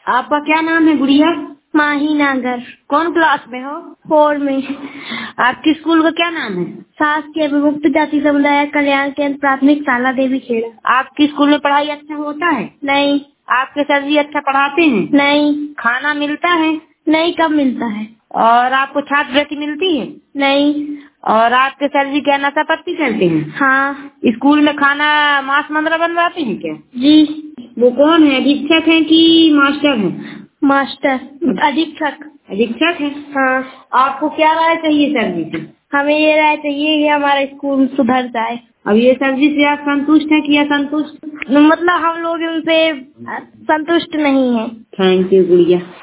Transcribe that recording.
आपका क्या नाम है गुड़िया? माही नागर। कौन क्लास में हो? 4 में। आपके स्कूल का क्या नाम है? शासकीय विमुक्त जाति समुदाय कल्याण केंद्र प्राथमिक शाला देवी खेड़ा। आपके स्कूल में पढ़ाई अच्छा होता है? नहीं। आपके सर जी अच्छा पढ़ाते हैं? नहीं। खाना मिलता है? नहीं, कब मिलता है? और आपको छात्रवृत्ति मिलती है? नहीं। और आपके सर जी क्या नशा पत्ती करते हैं? हाँ। स्कूल में खाना मांस मंद्रा बनवाते हैं क्या? जी। वो कौन है, अधीक्षक है कि मास्टर है? मास्टर। अधीक्षक। अधीक्षक है। हाँ। आपको क्या राय चाहिए सर जी से? हमें ये राय चाहिए कि हमारा स्कूल सुधर जाए। अब ये सर जी से आप संतुष्ट है कि असंतुष्ट? मतलब हम लोग उनसे संतुष्ट नहीं है। थैंक यू गुड़िया।